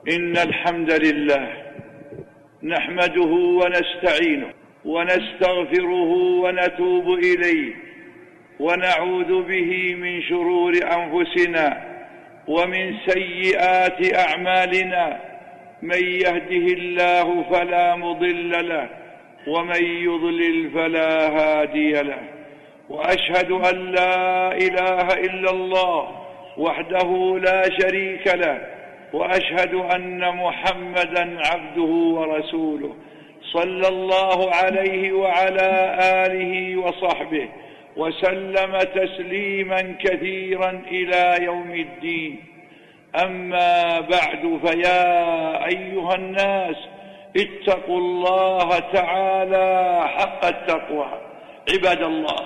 إن الحمد لله نحمده ونستعينه ونستغفره ونتوب إليه ونعوذ به من شرور أنفسنا ومن سيئات أعمالنا. من يهده الله فلا مضل له ومن يضلل فلا هادي له. وأشهد أن لا إله إلا الله وحده لا شريك له، وأشهد أن محمدا عبده ورسوله صلى الله عليه وعلى آله وصحبه وسلم تسليما كثيرا إلى يوم الدين. أما بعد، فيا أيها الناس اتقوا الله تعالى حق التقوى. عباد الله،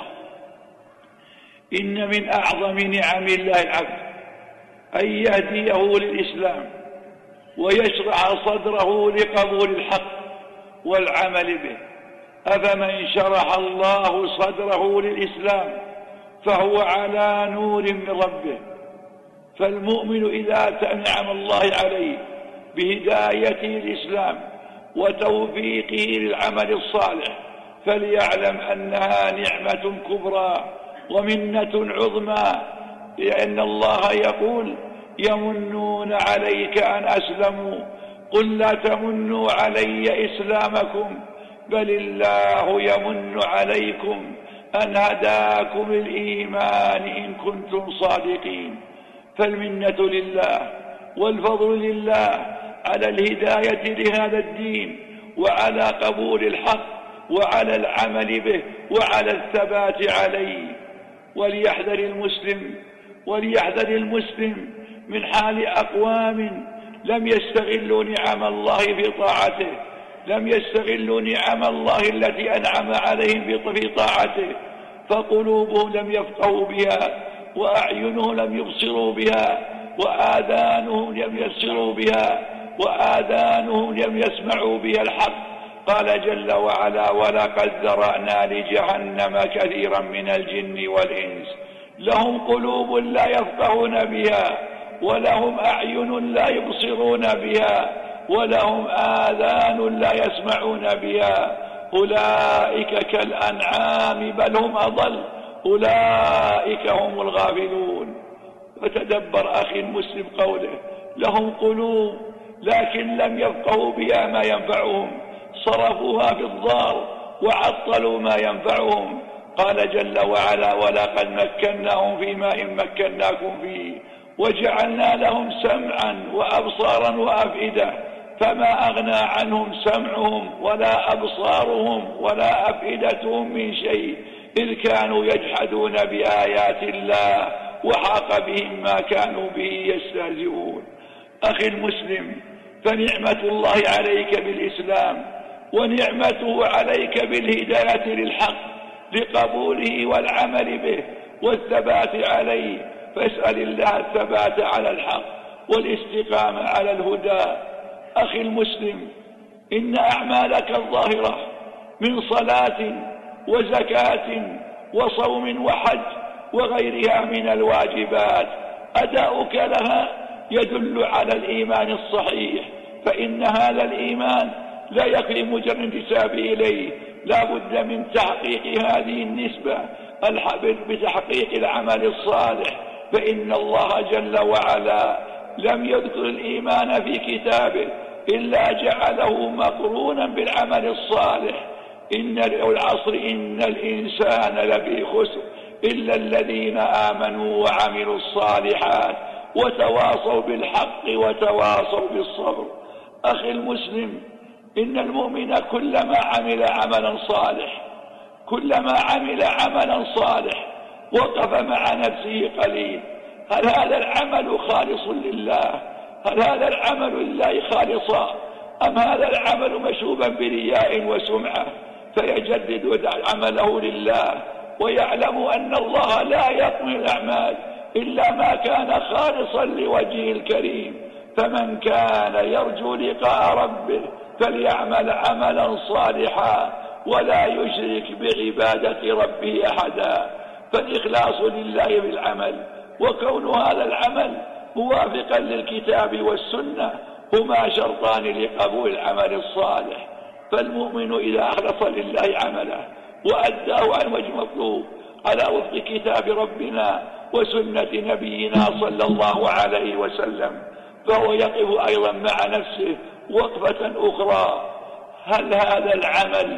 إن من أعظم نعم الله العبد أن يهديه للإسلام ويشرح صدره لقبول الحق والعمل به. أفمن شرح الله صدره للإسلام فهو على نور من ربه. فالمؤمن إذا نعم الله عليه بهدايته للإسلام وتوفيقه للعمل الصالح فليعلم أنها نعمة كبرى ومنة عظمى، لأن الله يقول: يمنون عليك أن أسلموا قل لا تمنوا علي إسلامكم بل الله يمن عليكم أن هداكم الإيمان إن كنتم صادقين. فالمنة لله والفضل لله على الهداية لهذا الدين وعلى قبول الحق وعلى العمل به وعلى الثبات عليه. وليحذر المسلم من حال أقوام لم يستغلوا نعم الله في طاعته، لم يستغلوا نعم الله التي أنعم عليهم في طاعته، فقلوبهم لم يفقهوا بها، وأعينهم لم يبصروا بها، وآذانهم لم يبصروا بها، وآذانهم لم يسمعوا بها الحق. قال جل وعلا: ولقد ذرأنا لجهنم كثيرا من الجن والإنس لهم قلوب لا يفقهون بها ولهم أعين لا يبصرون بها ولهم آذان لا يسمعون بها أولئك كالأنعام بل هم أضل أولئك هم الغافلون. فتدبر أخي المسلم قوله: لهم قلوب لكن لم يفقهوا بها ما ينفعهم، صرفوها في الضار وعطلوا ما ينفعهم. قال جل وعلا: ولقد مكناهم في ماء مكناكم فيه وجعلنا لهم سمعا وأبصارا وأفئدة فما أغنى عنهم سمعهم ولا أبصارهم ولا أفئدتهم من شيء إذ كانوا يجحدون بآيات الله وحاق بهم ما كانوا به يستهزئون. أخي المسلم، فنعمة الله عليك بالإسلام ونعمته عليك بالهداية للحق لقبوله والعمل به والثبات عليه، فاسأل الله الثبات على الحق والاستقامة على الهدى. أخي المسلم، إن أعمالك الظاهرة من صلاة وزكاة وصوم وحج وغيرها من الواجبات أداؤك لها يدل على الإيمان الصحيح، فإن هذا الإيمان لا يكفي مجرد انتساب إليه، لا بد من تحقيق هذه النسبة بتحقيق العمل الصالح. فإن الله جل وعلا لم يذكر الإيمان في كتابه إلا جعله مقرونا بالعمل الصالح. إن العصر إن الإنسان لفي خسر إلا الذين آمنوا وعملوا الصالحات وتواصوا بالحق وتواصوا بالصبر. أخي المسلم، إن المؤمن كلما عمل عملا صالح وقف مع نفسه قليل: هل هذا العمل خالص لله؟ هل هذا العمل لله خالصا؟ أم هذا العمل مشوبا برياء وسمعة؟ فيجدد عمله لله ويعلم أن الله لا يقبل الأعمال إلا ما كان خالصا لوجهه الكريم. فمن كان يرجو لقاء ربه فليعمل عملا صالحا ولا يشرك بعبادة ربه أحدا. فالإخلاص لله بالعمل وكون هذا العمل موافقا للكتاب والسنة هما شرطان لقبول العمل الصالح. فالمؤمن إذا أخلص لله عمله وأداه عن وجه مطلوب على وفق كتاب ربنا وسنة نبينا صلى الله عليه وسلم، فهو يقف أيضا مع نفسه وقفة أخرى: هل هذا العمل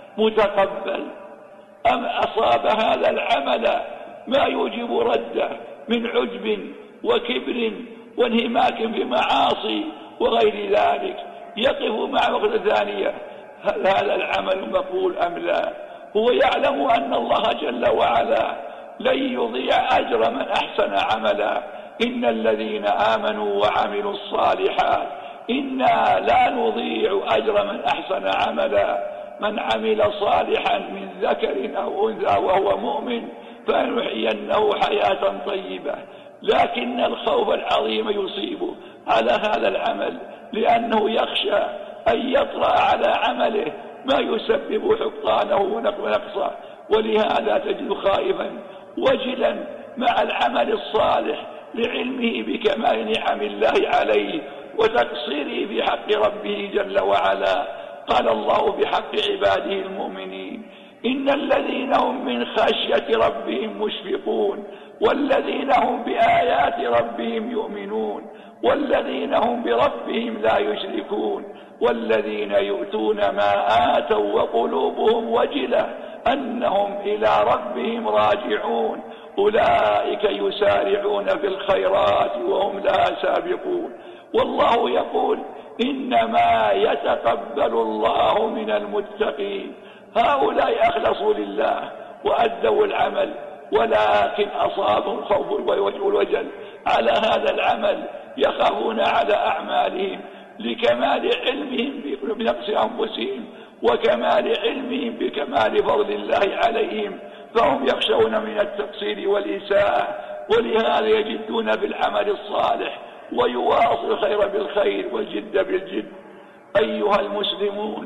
متقبل أم أصاب هذا العمل ما يوجب رده من عجب وكبر وانهماك في معاصي وغير ذلك؟ يقف مع وقفة ثانية: هل هذا العمل مقبول أم لا؟ هو يعلم أن الله جل وعلا لن يضيع أجر من أحسن عملا. إن الذين آمنوا وعملوا الصالحات إنا لا نضيع أجر من أحسن عملا. من عمل صالحا من ذكر أو أنثى وهو مؤمن فنحيينه حياة طيبة. لكن الخوف العظيم يصيبه على هذا العمل، لأنه يخشى أن يطرأ على عمله ما يسبب حبطانه ونقصه، ولهذا تجد خائفا وجلا مع العمل الصالح لعلمه بكمال نعم الله عليه وتقصيره في حق ربه جل وعلا. قال الله بحق عباده المؤمنين: إن الذين هم من خشية ربهم مشفقون والذين هم بآيات ربهم يؤمنون والذين هم بربهم لا يشركون والذين يؤتون ما آتوا وقلوبهم وجلة أنهم إلى ربهم راجعون أولئك يسارعون في الخيرات وهم لها سابقون. والله يقول: إنما يتقبل الله من المتقين. هؤلاء أخلصوا لله وأدوا العمل، ولكن أصابهم الخوف والوجل على هذا العمل، يخافون على أعمالهم لكمال علمهم بنقص أنفسهم وكمال علمهم بكمال فضل الله عليهم، فهم يخشون من التقصير والإساءة، ولهذا يجدون بالعمل الصالح ويواصل الخير بالخير والجد بالجد. أيها المسلمون،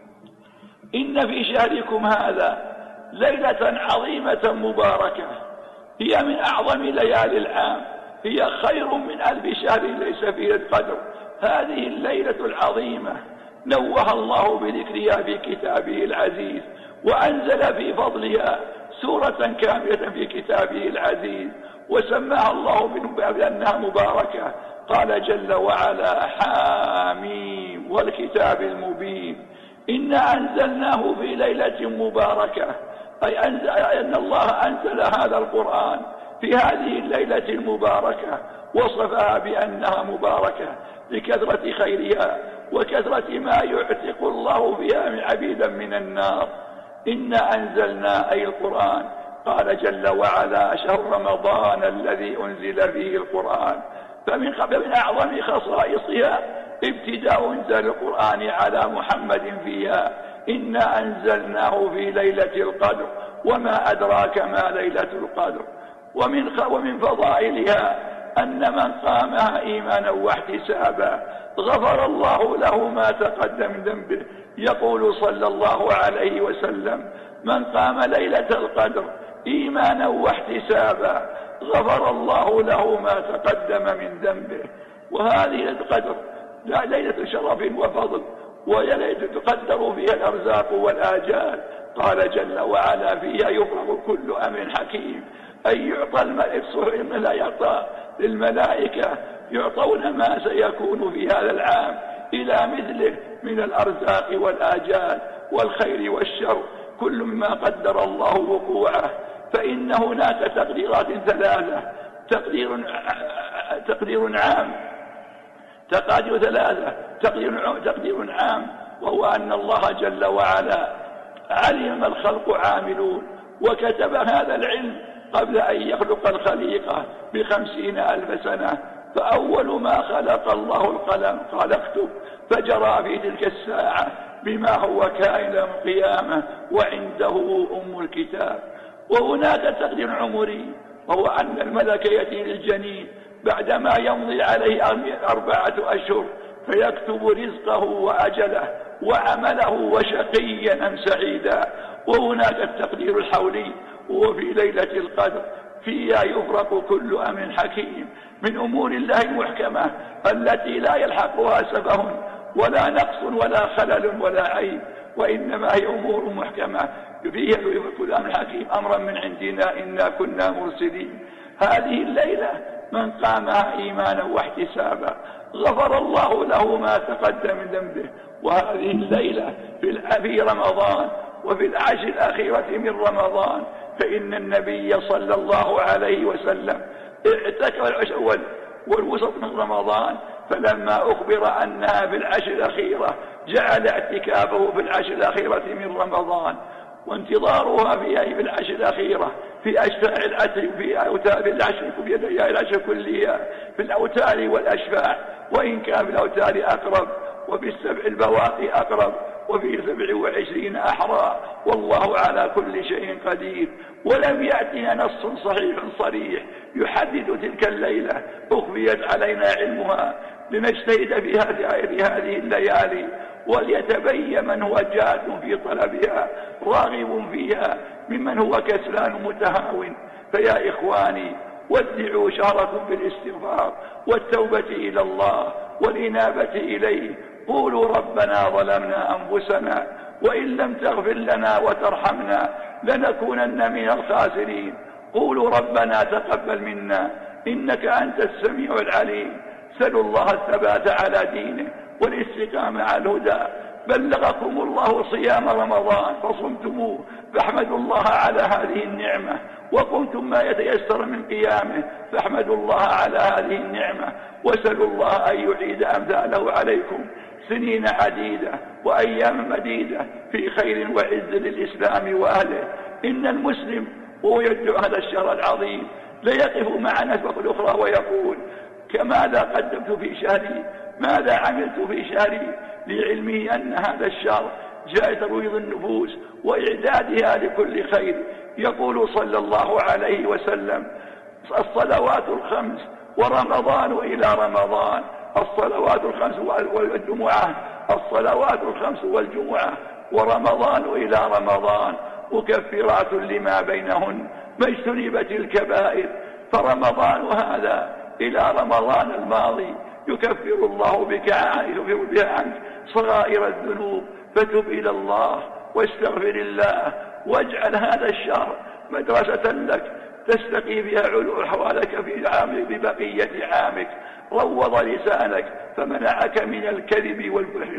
إن في شهركم هذا ليلة عظيمة مباركة، هي من أعظم ليالي العام، هي خير من 1000 شهر ليس فيه القدر. هذه الليلة العظيمة نوه الله بذكرها في كتابه العزيز، وأنزل في فضلها سورة كاملة في كتابه العزيز، وسماها الله بأنها مباركة. قال جل وعلا: حاميم والكتاب المبين إنا أنزلناه في ليلة مباركة، أي أن الله أنزل هذا القرآن في هذه الليلة المباركة، وصفها بأنها مباركة لكثرة خيرها وكثرة ما يعتق الله فيها من عبيدا من النار. إنا أنزلنا أي القرآن. قال جل وعلا: شهر رمضان الذي أنزل فيه القرآن. فمن أعظم خصائصها ابتداء إنزال القرآن على محمد فيها: إنا أنزلناه في ليلة القدر وما أدراك ما ليلة القدر. ومن فضائلها أن من قامها إيمانا واحتسابا غفر الله له ما تقدم من ذنبه. يقول صلى الله عليه وسلم: من قام ليلة القدر إيمانا واحتسابا غفر الله له ما تقدم من ذنبه. وهذه القدر ليلة شرف وفضل، وليلة تقدر فيها الأرزاق والآجال. قال جل وعلا: فيها يفرغ كل أمر حكيم، أي يعطى الملائكة للملائكة يعطون ما سيكون في هذا العام إلى مثله من الأرزاق والآجال والخير والشر، كل ما قدر الله وقوعه. فإن هناك تقديرات ثلاثة: تقدير عام، تقدير عام، وهو أن الله جل وعلا علم الخلق عاملون، وكتب هذا العلم قبل أن يخلق الخليقة ب50,000 سنة. فأول ما خلق الله القلم قال: اكتب، فجرى في تلك الساعة بما هو كائن يوم القيامة، وعنده أم الكتاب. وهناك تقدير عمري، وهو أن الملك يأتي للجنين بعدما يمضي عليه 4 أشهر فيكتب رزقه وأجله وعمله وشقيا أم سعيدا. وهناك التقدير الحولي، وهو في ليلة القدر فيها يفرق كل أمر حكيم من أمور الله المحكمة التي لا يلحقها سفه ولا نقص ولا خلل ولا عيب، وإنما هي أمور محكمة فيها يفرق كل أمر حكيم أمرا من عندنا إنا كنا مرسلين. هذه الليلة من قامها إيمانا واحتسابا غفر الله له ما تقدم من ذنبه. وهذه الليلة في رمضان وفي العشر الأخيرة من رمضان، فإن النبي صلى الله عليه وسلم اعتكف العشر الأول والوسط من رمضان، فلما أخبر أنها في العشر الأخيرة جعل اعتكافه في العشر الأخيرة من رمضان، وانتظارها في العشر الأخيرة في أشفاع العشر في أوتار العشر في العشر كلها في الأوتار والأشفاع، وإن كان في الأوتار أقرب وفي السبع البواقي أقرب وفي 27 أحرى، والله على كل شيء قدير. ولم يأتنا نص صحيح صريح يحدد تلك الليلة أخفيت علينا علمها لنجتهد في هذه الليالي، وليتبين من هو جاد في طلبها راغب فيها ممن هو كسلان متهاون. فيا إخواني ودعوا شهركم بالاستغفار والتوبة إلى الله والإنابة إليه. قولوا ربنا ظلمنا أنفسنا وإن لم تغفر لنا وترحمنا لنكونن من الخاسرين. قولوا ربنا تقبل منا إنك أنت السميع العليم. سلوا الله الثبات على دينه والاستقامة على الهدى. بلغكم الله صيام رمضان فصمتموه، فاحمدوا الله على هذه النعمة، وقمتم ما يتيسر من قيامه فاحمدوا الله على هذه النعمة، وسلوا الله أن يعيد أمثاله عليكم سنين عديدة وأيام مديدة في خير وعز للإسلام وأهله. إن المسلم وهو يدعو هذا الشهر العظيم ليقف مع نفسه الأخرى ويقول كماذا قدمت في شهري، ماذا عملت في شهري، لعلمه أن هذا الشهر جاء ترويض النفوس وإعدادها لكل خير. يقول صلى الله عليه وسلم الصلوات الخمس ورمضان إلى رمضان، الصلوات الخمس والجمعة، الصلوات الخمس والجمعة ورمضان إلى رمضان مكفرات لما بينهن ما اجتنبت الكبائر. فرمضان هذا إلى رمضان الماضي يكفر الله بك عنك صغائر الذنوب، فتب إلى الله واستغفر الله، واجعل هذا الشهر مدرسة لك تستقي بها علو أحوالك في عامك ببقية عامك. روض لسانك فمنعك من الكذب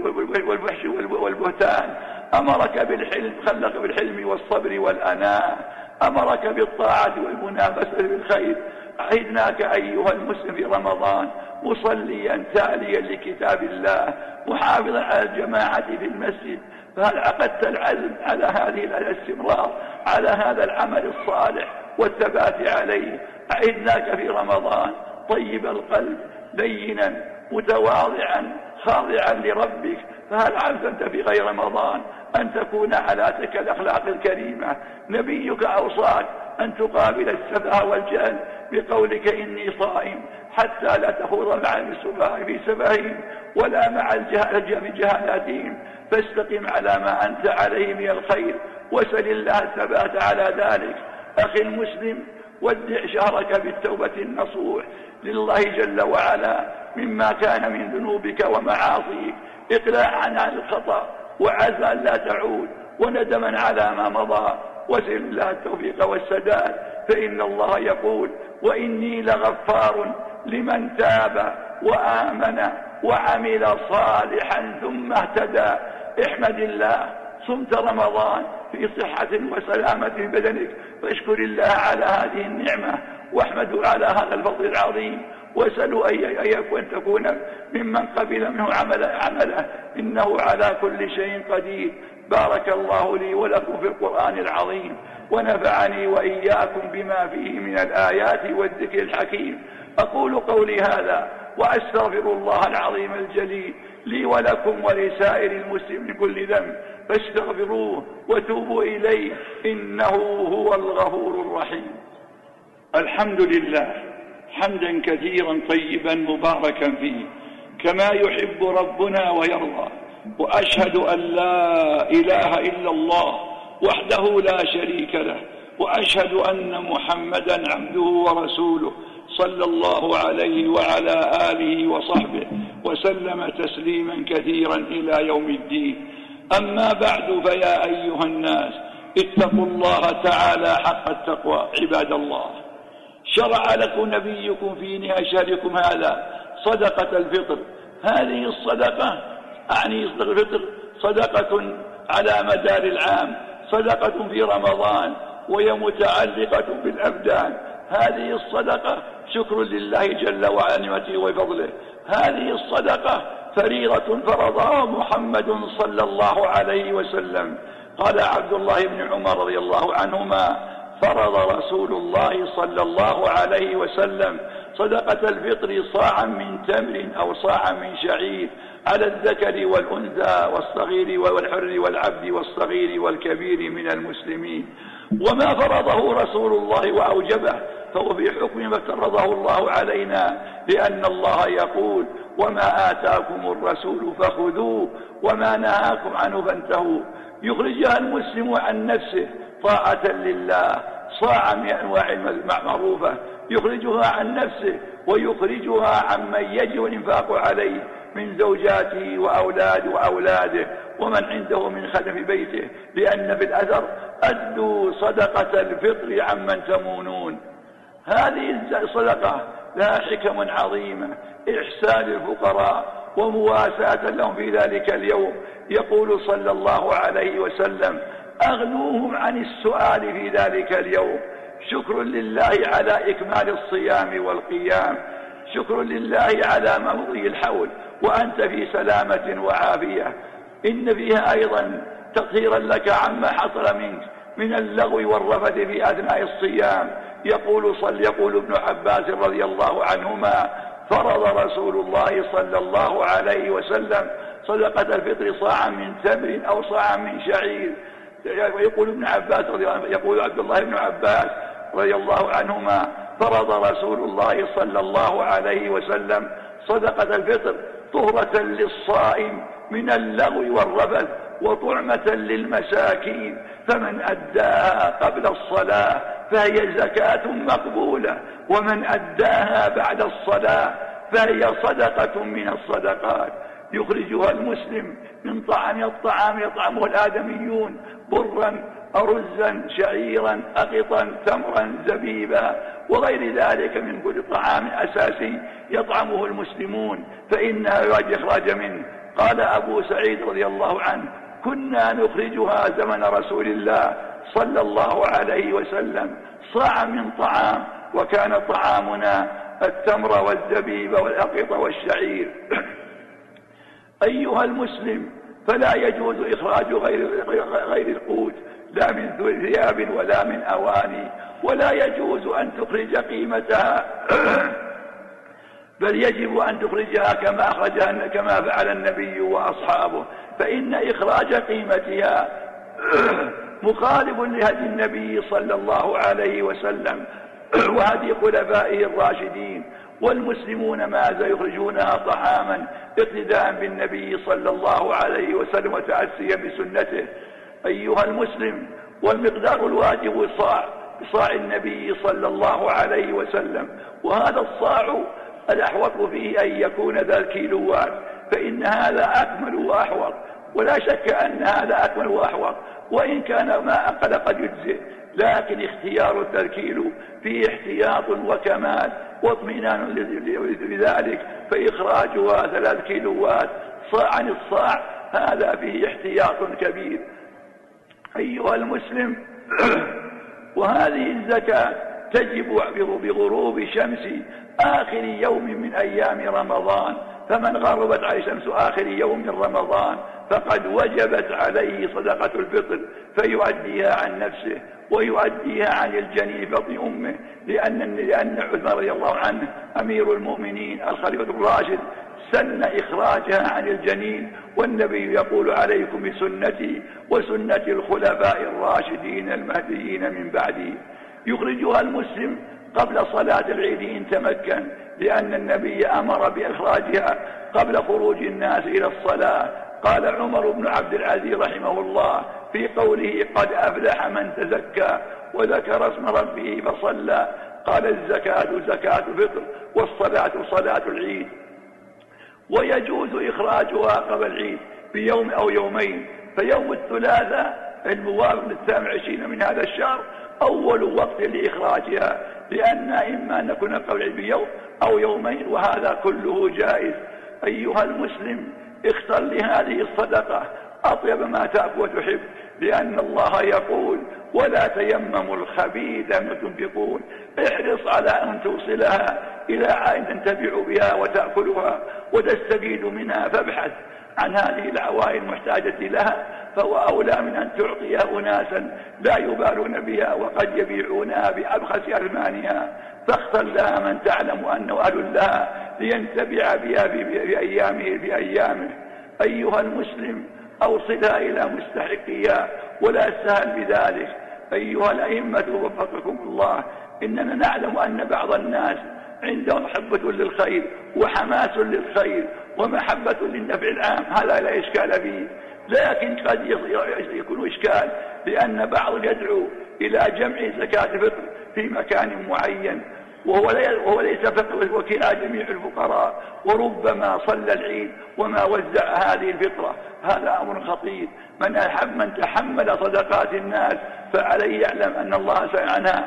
والفحش والبهتان. أمرك بالحلم، خلق بالحلم والصبر والأناة. أمرك بالطاعة والمنافسة بالخير. عهدناك أيها المسلم في رمضان مصليا تاليا لكتاب الله محافظا على الجماعة في المسجد، فهل عقدت العزم على هذه الاستمرار على هذا العمل الصالح والثبات عليه؟ عهدناك في رمضان طيب القلب لينا متواضعا خاضعا لربك، فهل عزمت أنت في غير رمضان أن تكون على تلك الأخلاق الكريمة؟ نبيك أوصاك أن تقابل السفه والجهل بقولك إني صائم، حتى لا تخوض مع السفهاء في سفههم ولا مع الجهل بجهالاتهم، فاستقم على ما أنت عليه من الخير وسل الله الثبات على ذلك. أخي المسلم ودع شهرك بالتوبة النصوح لله جل وعلا مما كان من ذنوبك ومعاصيك، إقلاعا عن الخطأ وعزما لا تعود وندما على ما مضى، وسل الله التوفيق والسداد، فإن الله يقول وإني لغفار لمن تاب وآمن وعمل صالحا ثم اهتدى. احمد الله صمت رمضان في صحة وسلامة في بدنك، فاشكر الله على هذه النعمة واحمدوا على هذا الفضل العظيم، واسألوا أن تكون ممن قبل منه عمله إنه على كل شيء قدير. بارك الله لي ولكم في القرآن العظيم، ونفعني وإياكم بما فيه من الآيات والذكر الحكيم. أقول قولي هذا وأستغفر الله العظيم الجليل لي ولكم ولسائر المسلمين من كل ذنب، فاستغفروه وتوبوا إليه إنه هو الغفور الرحيم. الحمد لله حمدا كثيرا طيبا مباركا فيه كما يحب ربنا ويرضى، وأشهد أن لا إله إلا الله وحده لا شريك له، وأشهد أن محمدا عبده ورسوله صلى الله عليه وعلى آله وصحبه وسلم تسليما كثيرا إلى يوم الدين. أما بعد، فيا أيها الناس اتقوا الله تعالى حق التقوى. عباد الله، شرع لكم نبيكم في نهاية شهركم هذا صدقة الفطر. هذه الصدقة أعني صدقة الفطر صدقة على مدار العام، صدقة في رمضان، وهي متعلقة بالأبدان. هذه الصدقة شكر لله جل وعلا نعمته وفضله. هذه الصدقة فريضة فرضها محمد صلى الله عليه وسلم. قال عبد الله بن عمر رضي الله عنهما: فرض رسول الله صلى الله عليه وسلم صدقة الفطر صاعا من تمر أو صاعا من شعير على الذكر والأنثى والصغير والحر والعبد والصغير والكبير من المسلمين. وما فرضه رسول الله وأوجبه فهو في حكم ما افترضه الله علينا، لأن الله يقول: وما آتاكم الرسول فخذوه وما نهاكم عنه فانتهوا. يخرجها المسلم عن نفسه طاعة لله صاعا من أنواع المعروفة، يخرجها عن نفسه ويخرجها عمن يجب الإنفاق عليه من زوجاته وأولاده ومن عنده من خدم بيته، لأن في الأثر: أدوا صدقة الفطر عمن تمونون. هذه الصدقة لها حكم عظيمة: إحسان الفقراء ومواساة لهم في ذلك اليوم. يقول صلى الله عليه وسلم: أغنوهم عن السؤال في ذلك اليوم. شكر لله على إكمال الصيام والقيام، شكر لله على مضي الحول وأنت في سلامة وعافية. إن فيها أيضا تطهيرا لك عما حصل منك من اللغو والرفث في أثناء الصيام. يقول ابن عباس رضي الله عنهما: فرض رسول الله صلى الله عليه وسلم صدقة الفطر صاعا من تمر أو صاعا من شعير. يقول عبد الله بن عباس رضي الله عنهما: فرض رسول الله صلى الله عليه وسلم صدقة الفطر طهرة للصائم من اللغو والرفث وطعمة للمساكين، فمن أداها قبل الصلاة فهي زكاة مقبولة، ومن أداها بعد الصلاة فهي صدقة من الصدقات. يخرجها المسلم من طعام الطعام يطعمه الآدميون: برا، أرزا، شعيرا، أقطا، تمرا، زبيبا، وغير ذلك من كل طعام أساسي يطعمه المسلمون، فإنها يواجه إخراج منه. قال أبو سعيد رضي الله عنه: كنا نخرجها زمن رسول الله صلى الله عليه وسلم صاعا من طعام، وكان طعامنا التمر والزبيب والأقط والشعير. أيها المسلم، فلا يجوز إخراج غير القوت، لا من ثياب ولا من أواني، ولا يجوز أن تخرج قيمتها بل يجب أن تخرجها كما فعل النبي وأصحابه، فإن إخراج قيمتها مخالف لهدي النبي صلى الله عليه وسلم وهدي خلفائه الراشدين. والمسلمون ماذا يخرجونها طعاما اقتداء بالنبي صلى الله عليه وسلم وتأسيا بسنته. أيها المسلم، والمقدار الواجب صاع النبي صلى الله عليه وسلم، وهذا الصاع الأحوط فيه أن يكون ذا الكيلوات، فإن هذا أكمل وأحوط، ولا شك أن هذا أكمل وأحوط، وإن كان ما أقل قد يجزئ، لكن اختيار التركيل فيه احتياط وكمال واطمئنان لذلك، فإخراجها 3 كيلوات عن الصاع هذا فيه احتياط كبير. أيها المسلم، وهذه الزكاة تجب بغروب شمس آخر يوم من أيام رمضان، فمن غربت عليه شمس آخر يوم من رمضان فقد وجبت عليه صدقة الفطر، فيؤديها عن نفسه ويؤديها عن الجنين بطن أمه، لأن عثمان رضي الله عنه أمير المؤمنين الخليفة الراشد سن إخراجها عن الجنين، والنبي يقول: عليكم بسنتي وسنة الخلفاء الراشدين المهديين من بعدي. يخرجها المسلم قبل صلاة العيد إن تمكن، لأن النبي أمر بإخراجها قبل خروج الناس إلى الصلاة. قال عمر بن عبد العزيز رحمه الله: في قوله قد أفلح من تزكى وذكر اسم ربه فصلى. قال الزكاة زكاة فطر والصلاة صلاة العيد، ويجوز إخراجها قبل العيد بيوم أو يومين. فيوم الثلاثاء الموافق 29 من هذا الشهر أول وقت لإخراجها، لأن إما أن نكون قبل العيد بيوم أو يومين، وهذا كله جائز. أيها المسلم، اختر لهذه الصدقة أطيب ما تأكل وتحب، لأن الله يقول ولا تيمموا الخبيث ما تنفقون. احرص على أن توصلها إلى عائد تنتفع بها وتأكلها وتستفيد منها، فابحث عن هذه العوائل المحتاجة لها، فهو أولى من أن تعطيها أناسا لا يبالون بها وقد يبيعونها بأبخس أثمانها. فاختر لها من تعلم أنه أهل لها لينتفع بها بأيامه. أيها المسلم، أوصلها إلى مستحقيها ولا سهل بذلك. أيها الأئمة وفقكم الله، إننا نعلم أن بعض الناس عندهم حبة للخير وحماس للخير ومحبة للنفع العام، هذا لا إشكال فيه، لكن قد يكون إشكال لأن بعض يدعو إلى جمع زكاة الفطر في مكان معين وهو ليس فقط وكيل على جميع الفقراء، وربما صلى العيد وما وزع هذه الفطرة. هذا أمر خطير. من تحمل صدقات الناس فعليه يعلم أن الله سأل عنها،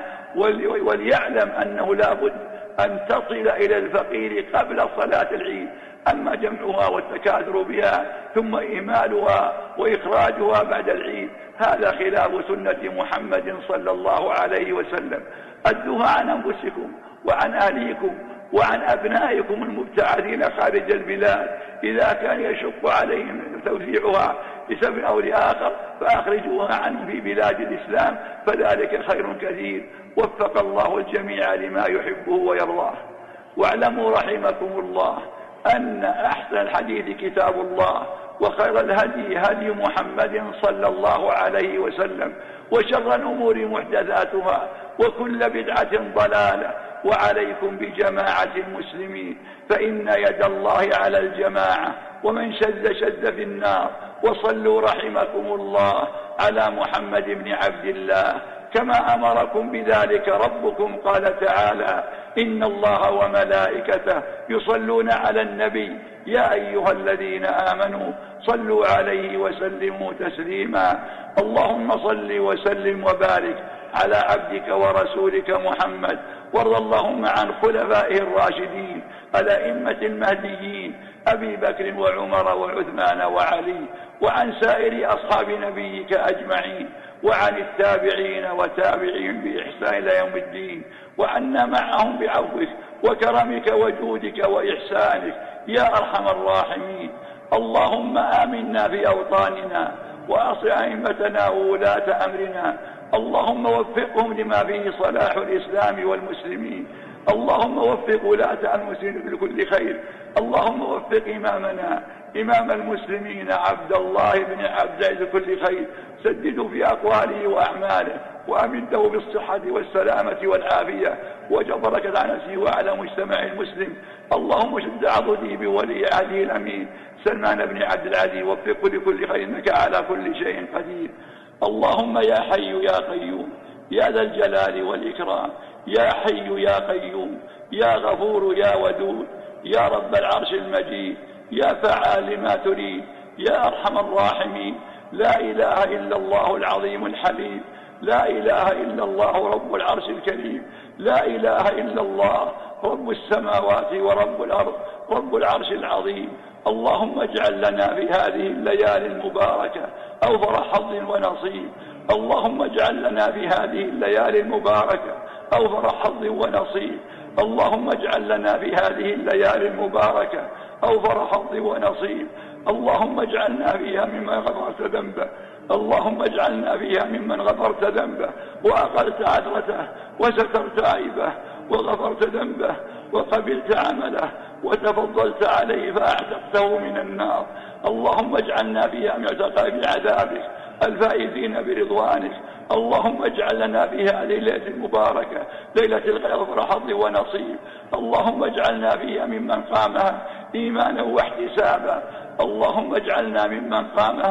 وليعلم أنه لا بد أن تصل إلى الفقير قبل صلاة العيد. أما جمعها والتكاثر بها ثم إهمالها وإخراجها بعد العيد هذا خلاف سنة محمد صلى الله عليه وسلم. أدوها عن أنفسكم وعن أهليكم وعن أبنائكم المبتعثين خارج البلاد، إذا كان يشق عليهم توزيعها لسبب أو لآخر فأخرجوها عنهم في بلاد الإسلام، فذلك خير كثير. وفق الله الجميع لما يحبه ويرضاه. واعلموا رحمكم الله أن أحسن الحديث كتاب الله، وخير الهدي هدي محمد صلى الله عليه وسلم، وشر الأمور محدثاتها، وكل بدعة ضلالة. وعليكم بجماعة المسلمين، فإن يد الله على الجماعة، ومن شذ في النار. وصلوا رحمكم الله على محمد بن عبد الله كما أمركم بذلك ربكم. قال تعالى: إن الله وملائكته يصلون على النبي يا أيها الذين آمنوا صلوا عليه وسلموا تسليما. اللهم صل وسلم وبارك على عبدك ورسولك محمد، وارض اللهم عن خلفائه الراشدين الأئمة المهديين أبي بكر وعمر وعثمان وعلي، وعن سائر أصحاب نبيك أجمعين، وعن التابعين وتابعين بإحسان إلى يوم الدين، وعنا معهم بعفوك وكرمك وجودك وإحسانك يا أرحم الراحمين. اللهم آمنا في أوطاننا، وأصلح أئمتنا وولاة أمرنا. اللهم وفقهم لما فيه صلاح الإسلام والمسلمين. اللهم وفق ولاة المسلمين لكل خير. اللهم وفق إمامنا إمام المسلمين عبد الله بن عبد العزيز لكل خير. سدده في أقواله وأعماله، وأمده بالصحة والسلامة والعافية، وجبرك على نفسه وعلى مجتمع المسلم. اللهم شد عضده بولي عهده الأمين سلمان بن عبد العزيز، وفقه لكل خير إنك على كل شيء قدير. اللهم يا حي يا قيوم يا ذا الجلال والإكرام، يا حي يا قيوم يا غفور يا ودود يا رب العرش المجيد، يا فعال لما تريد، يا أرحم الراحمين. لا إله إلا الله العظيم الحليم، لا إله إلا الله رب العرش الكريم، لا إله إلا الله رب السماوات ورب الأرض رب العرش العظيم. اللهم اجعل لنا في هذه الليالي المباركة أوفر حظ ونصيب. اللهم اجعل لنا في هذه الليالي المباركة أوفر حظ ونصيب. اللهم اجعل لنا في هذه الليالي المباركة أوفر حظ ونصيب. اللهم اجعلنا فيها ممن غفرت ذنبه. اللهم اجعلنا فيها ممن غفرت ذنبه وأقلت عثرته وسترت عيبه وغفرت ذنبه وقبلت عمله وتفضلت عليه فأعتقته من النار. اللهم اجعلنا فيها من عتقاء بعذابك الفائزين برضوانك. اللهم اجعل لنا في هذه الليلة المباركة ليلة الغفر حظ ونصيب. اللهم اجعلنا فيها ممن قامها إيمانا واحتسابا. اللهم اجعلنا ممن قامها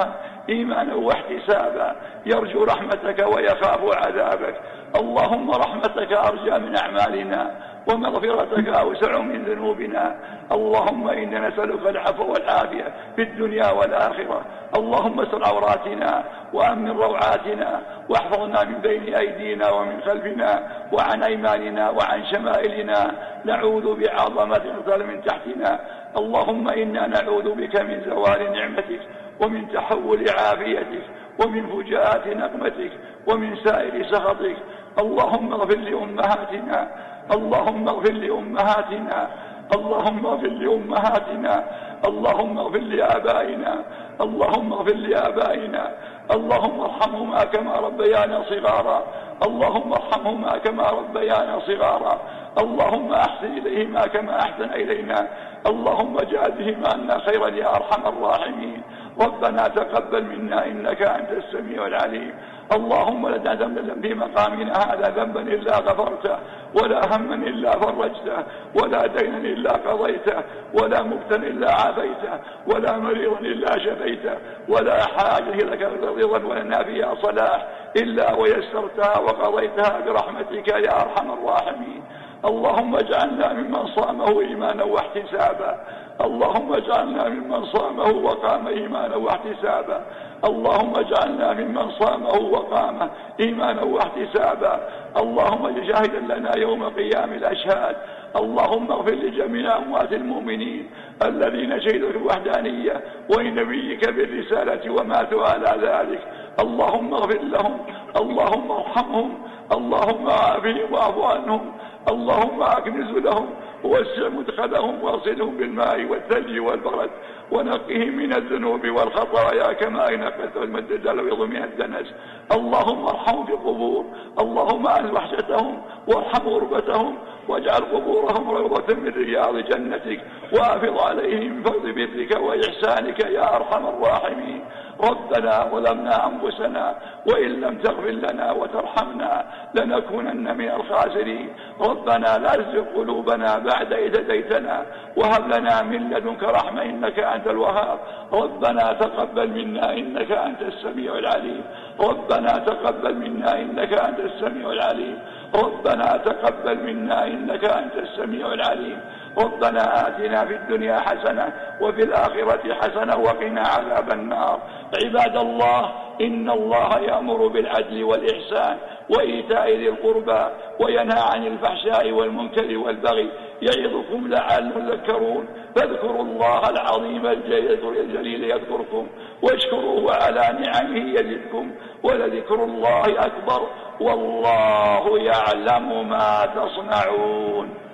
إيمانا واحتسابا، يرجو رحمتك ويخاف عذابك. اللهم رحمتك أرجى من أعمالنا، ومغفرتك أوسع من ذنوبنا. اللهم إنا نسألك العفو والعافية في الدنيا والآخرة. اللهم استر عوراتنا وأمن روعاتنا، واحفظنا من بين أيدينا ومن خلفنا وعن أيماننا وعن شمائلنا. نعوذ بعظمتك من تحتنا. اللهم إنا نعوذ بك من زوال نعمتك، ومن تحول عافيتك، ومن فجاءات نقمتك، ومن سائر سخطك. اللهم اغفر لأمهاتنا، اللهم اغفر لأمهاتنا، اللهم اغفر لأمهاتنا، اللهم اغفر لآبائنا، اللهم اغفر لآبائنا. اللهم ارحمهما كما ربيانا صغارا، اللهم ارحمهما كما ربيانا صغارا. اللهم أحسن إليهما كما أحسن إلينا. اللهم اجعل بهما عنا خيرا يا أرحم الراحمين. ربنا تقبل منا إنك أنت السميع العليم. اللهم لا تدع في مقامنا هذا ذنبا إلا غفرته، ولا هما إلا فرجته، ولا دينا إلا قضيته، ولا مبتلا إلا عافيته، ولا مريضا إلا شفيته، ولا حاجة لك رضا ولنا فيها صلاح إلا ويسرتها وقضيتها برحمتك يا أرحم الراحمين. اللهم اجعلنا ممن صامه إيمانا واحتسابا، اللهم اجعلنا ممن صامه وقام إيمانا واحتسابا، اللهم اجعلنا ممن صامه وقام إيمانا واحتسابا. اللهم شاهدا لنا يوم قيام الأشهاد. اللهم اغفر لجميع أموات المؤمنين الذين شهدوا الوحدانية ولنبيك بالرسالة وماتوا على ذلك. اللهم اغفر لهم، اللهم ارحمهم، اللهم عافهم واعف عنهم، اللهم اكنز لهم ووسع مدخلهم واغسلهم بالماء والثلج والبرد، ونقهم من الذنوب والخطايا كما ينقى الدجال من الدنس. اللهم ارحمهم في القبور، اللهم اعز وحشتهم وارحم غربتهم، واجعل قبورهم روضة من رياض جنتك، وافض عليهم من فضل برك وإحسانك يا أرحم الراحمين. ربنا ظلمنا أنفسنا وإن لم تغفر لنا وترحمنا لنكونن من الخاسرين. ربنا لا تزغ قلوبنا بعد إذ هديتنا وهب لنا من لدنك رحمة إنك أنت الوهاب. ربنا تقبل منا إنك أنت السميع العليم، ربنا تقبل منا إنك أنت السميع العليم، ربنا تقبل منا إنك أنت السميع العليم. ربنا آتنا في الدنيا حسنة وفي الآخرة حسنة وقنا عذاب النار. عباد الله، إن الله يأمر بالعدل والإحسان وإيتاء ذي القربى وينهى عن الفحشاء والمنكر والبغي يعظكم لعلكم تذكرون. فاذكروا الله العظيم الجليل يذكركم، واشكروه على نعمه يزدكم، ولذكر الله أكبر، والله يعلم ما تصنعون.